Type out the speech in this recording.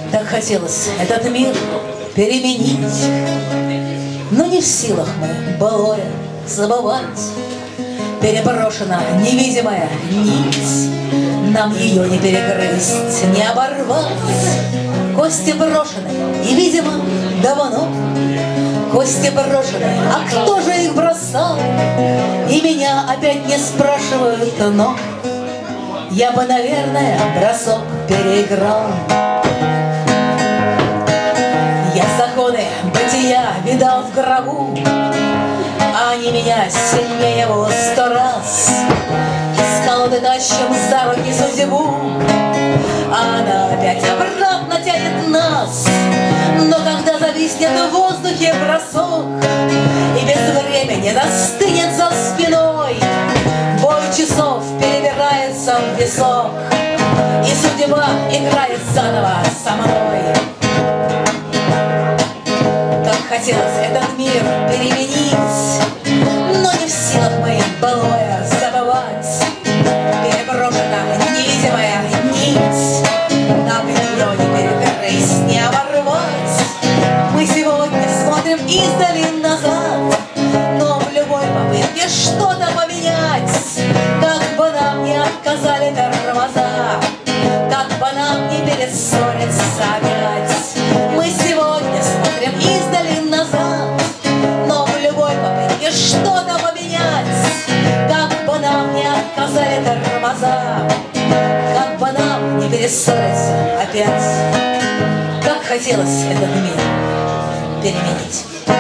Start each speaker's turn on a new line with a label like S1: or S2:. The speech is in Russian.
S1: Так хотелось этот мир переменить, но не в силах мы былое забывать. Переброшена невидимая нить, нам ее не перегрызть, не оборвать. Кости брошены, и, видимо, давно. Кости брошены, а кто же их бросал? И меня опять не спрашивают, но я бы, наверное, бросок переиграл. Я законы бытия видал в гробу, а они меня сильнее его 100 раз. Из колоды тащим за руки судьбу, а она опять обратно тянет нас. Но когда зависнет в воздухе бросок и без времени застынет за спиной, бой часов перебирается в песок, и судьба играет заново со мной. Так хотелось этот мир переменить, но не в силах мы былое забывать. Переброшена невидимая нить, нам ее не перегрызть, не оборвать. Мы сегодня смотрим издали назад, но в любой попытке что-то поменять, как бы нам не отказали тормоза, как бы нам не перессориться опять. Мы сегодня смотрим издали назад, но в любой попытке что-то поменять, как бы нам не отказали тормоза, как бы нам не перессориться опять. Как хотелось этот мир переменить.